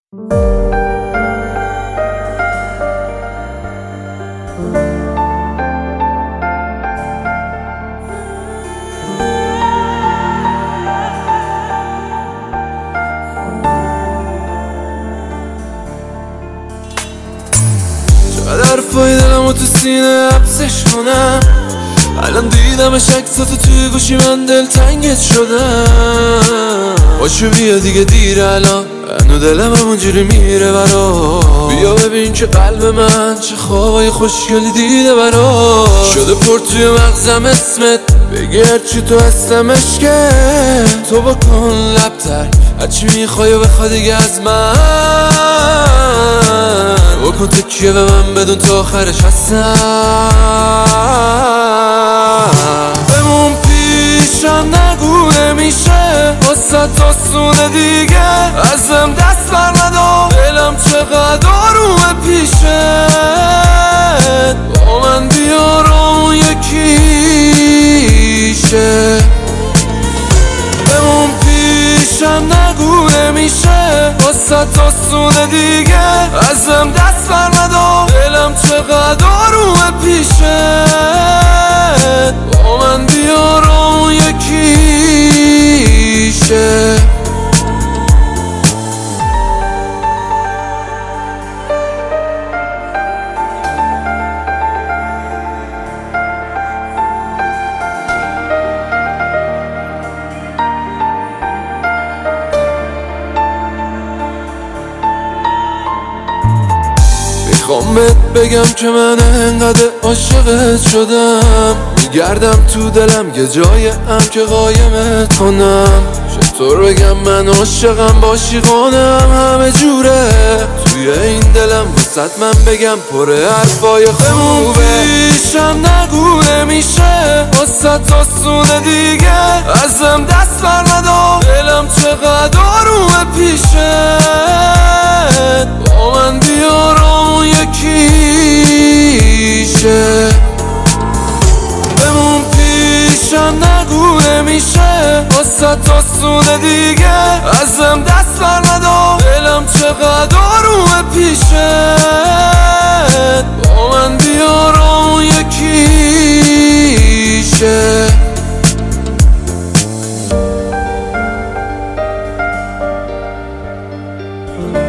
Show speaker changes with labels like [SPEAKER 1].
[SPEAKER 1] چقدر حرفای دلمو تو سینه حبسش کنم. الان دیدمش عکساتو توی گوشی من دلتنگت شدم. باشو بیا دیگه دیر الان، هنو دلم همونجوری میره برا. بیا ببین که قلب من چه خوابای خوشگلی دیده برا. شده پر توی مغزم اسمت، بگی هرچی تو هستمش که تو بکن لبتر هرچی میخوای و بخواد دیگه از من. بکن تکیه به من بدون تا آخرش هستم. بمون پیشم نگو نمیشه واسه آسونه دیگه. ازم دست بر ندار دلم چقدر آرومه پیشه. با من بیار اون یکیشه. بمون پیشم نگو نمیشه واسه آسونه دیگه. ازم دست بر ندار دلم چقدر آرومه پیشه. با من بیار اون یکیشه. میخوام بهت بگم که من انقدر عاشقت شدم. میگردم تو دلم یه جای هم که قایمت کنم. چطور بگم من عاشقم باشی قانم همه جوره. توی این دلم وسط من بگم پر حرفای خوبه. پیشم نگو نمیشه واسه آسونه دیگه. ازم دست بر ندار دلم چقدر آرومه پیشه. با من بیار اون یکیشه. بمون پیشم نگو نمیشه واسه آسونه دیگه. ازم دست بر ندار دلم چقدر آرومه پیشه. با من بیار اون یکیشه.